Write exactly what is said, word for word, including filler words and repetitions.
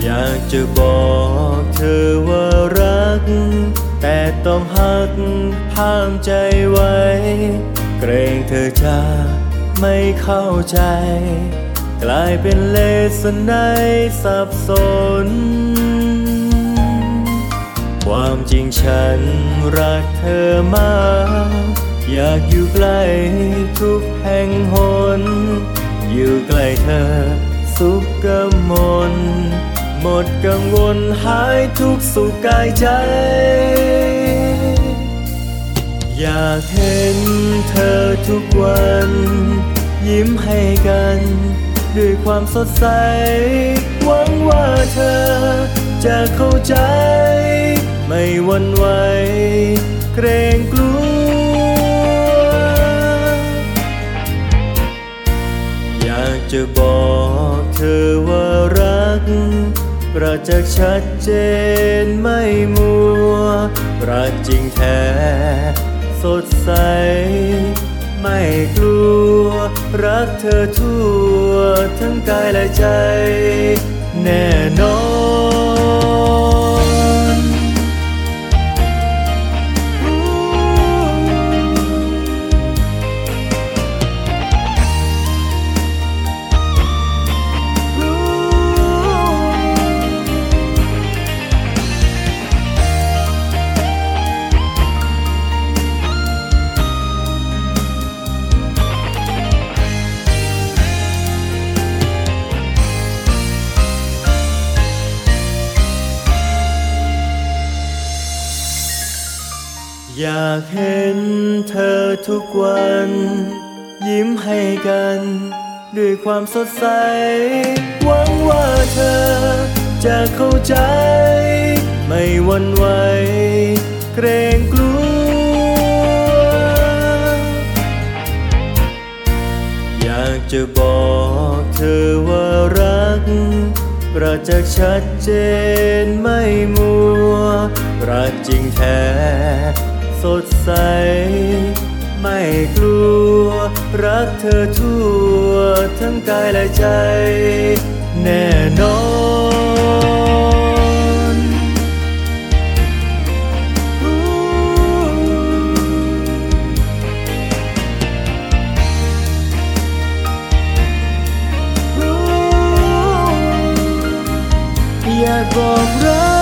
อยากจะบอกเธอว่ารักแต่ต้องหักห้ามใจไว้เกรงเธอจะไม่เข้าใจกลายเป็นเลสในสับสนความจริงฉันรักเธอมากอยากอยู่ใกล้ทุกแห่งหนอยู่ใกล้เธอสุขกมลหมดกังวลหายทุกสุขกายใจอยากเห็นเธอทุกวันยิ้มให้กันด้วยความสดใสหวังว่าเธอจะเข้าใจไม่หวั่นไหวเกรงกลัวอยากจะบอกเธอว่ารักประจักษ์ชัดเจนไม่มัวรักจริงแท้สดใสไม่กลัวรักเธอทั่วทั้งกายและใจแน่นอนอยากเห็นเธอทุกวันยิ้มให้กันด้วยความสดใสหวังว่าเธอจะเข้าใจไม่หวั่นไหวเกรงกลัวอยากจะบอกเธอว่ารักประจักษ์ชัดเจนไม่มัวรักจริงแท้สดใสไม่กลัวรักเธอทั่วทั้งกายและใจแน่นอนอยากบอกรัก